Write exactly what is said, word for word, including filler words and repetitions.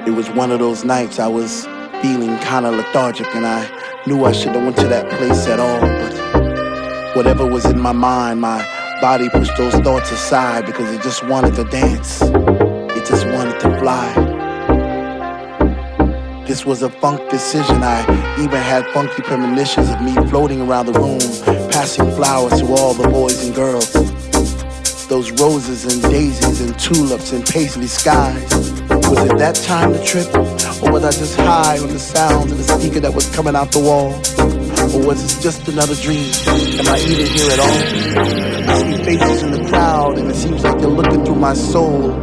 It was one of those nights I was feeling kind of lethargic, and I knew I shouldn't have went to that place at all. But whatever was in my mind, my body pushed those thoughts aside because it just wanted to dance. It just wanted to fly. This was a funk decision. I even had funky premonitions of me floating around the room, passing flowers to all the boys and girls. Those roses and daisies and tulips and paisley skies. Was it that time to trip? Or was I just high on the sound of the speaker that was coming out the wall? Or was it just another dream? Am I even here at all? I see faces in the crowd and it seems like they're looking through my soul.